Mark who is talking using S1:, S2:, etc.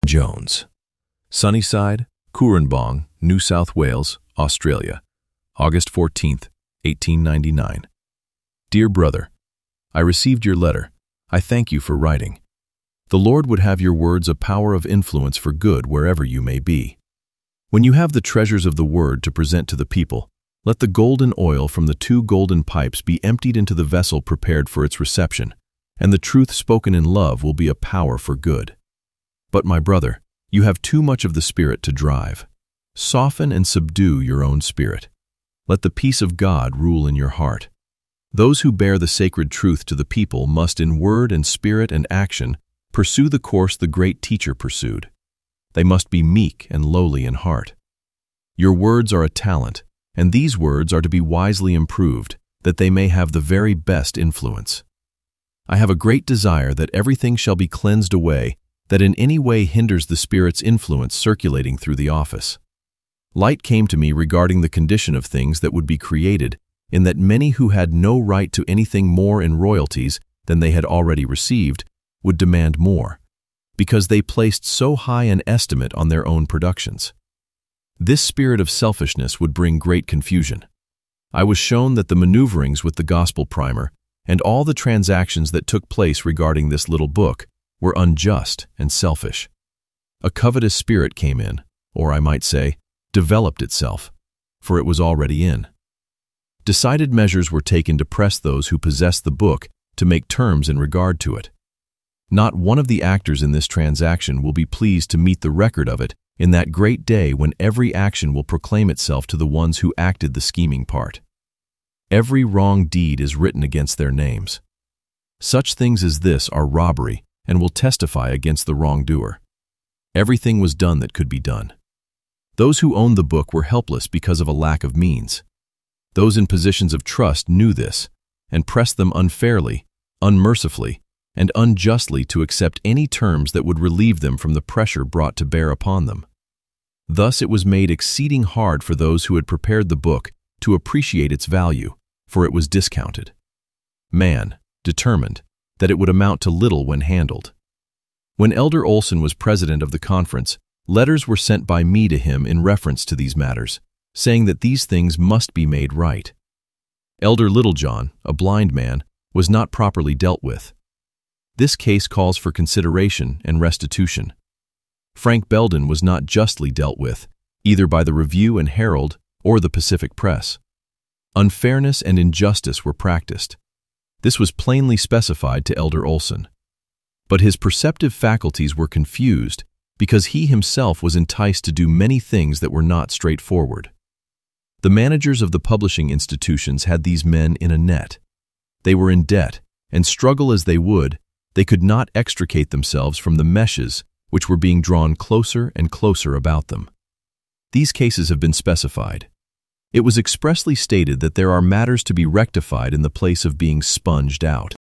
S1: Jones. Sunnyside, Cooranbong, New South Wales, Australia, August 14th, 1899. Dear brother, I received your letter. I thank you for writing. The Lord would have your words a power of influence for good wherever you may be. When you have the treasures of the word to present to the people, let the golden oil from the 2 golden pipes be emptied into the vessel prepared for its reception, and the truth spoken in love will be a power for good. But my brother, you have too much of the Spirit to drive. Soften and subdue your own spirit. Let the peace of God rule in your heart. Those who bear the sacred truth to the people must in word and spirit and action pursue the course the great teacher pursued. They must be meek and lowly in heart. Your words are a talent, and these words are to be wisely improved, that they may have the very best influence. I have a great desire that everything shall be cleansed away that in any way hinders the Spirit's influence circulating through the office. Light came to me regarding the condition of things that would be created, in that many who had no right to anything more in royalties than they had already received would demand more, because they placed so high an estimate on their own productions. This spirit of selfishness would bring great confusion. I was shown that the maneuverings with the gospel primer and all the transactions that took place regarding this little book were unjust and selfish. A covetous spirit came in, or I might say, developed itself, for it was already in. Decided measures were taken to press those who possessed the book to make terms in regard to it. Not one of the actors in this transaction will be pleased to meet the record of it in that great day when every action will proclaim itself to the ones who acted the scheming part. Every wrong deed is written against their names. Such things as this are robbery and will testify against the wrongdoer. Everything was done that could be done. Those who owned the book were helpless because of a lack of means. Those in positions of trust knew this and pressed them unfairly, unmercifully, and unjustly to accept any terms that would relieve them from the pressure brought to bear upon them. Thus it was made exceeding hard for those who had prepared the book to appreciate its value, for it was discounted. Man determined that it would amount to little when handled. When Elder Olson was president of the conference, letters were sent by me to him in reference to these matters, saying that these things must be made right. Elder Littlejohn, a blind man, was not properly dealt with. This case calls for consideration and restitution. Frank Belden was not justly dealt with, either by the Review and Herald or the Pacific Press. Unfairness and injustice were practiced. This was plainly specified to Elder Olson. But his perceptive faculties were confused because he himself was enticed to do many things that were not straightforward. The managers of the publishing institutions had these men in a net. They were in debt, and struggle as they would, they could not extricate themselves from the meshes which were being drawn closer and closer about them. These cases have been specified. It was expressly stated that there are matters to be rectified in the place of being sponged out.